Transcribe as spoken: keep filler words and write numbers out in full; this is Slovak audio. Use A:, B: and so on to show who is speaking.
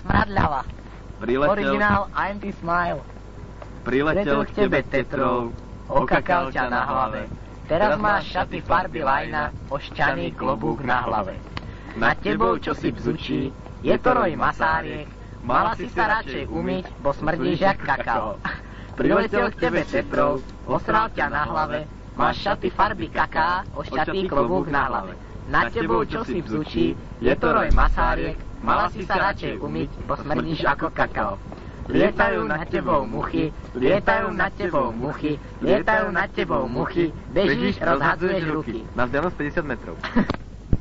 A: smradľava.
B: Priletel,
A: Originál I'm the Smile.
B: priletel k tebe tetrov,
A: okakal ťa na hlave. Teraz máš šaty farby lajna, ošťaný klobúk na hlave. Nad tebou čo si bzučí, je to roj masáriek, mala si sa radšej umyť, bo smrdíš jak kakao. Priletel k tebe tetrov, osral ťa na hlave, máš šaty farby kaká, ošťatý klobúk na hlave. Nad tebou čo si bzučí, je to roj masáriek, mala si sa radšej umyť, bo smrdíš ako kakao. Lietajú nad tebou muchy, lietajú nad tebou muchy, lietajú nad tebou muchy, bežíš, rozhadzuješ ruky.
B: Na vzdialenosť päťdesiat metrov.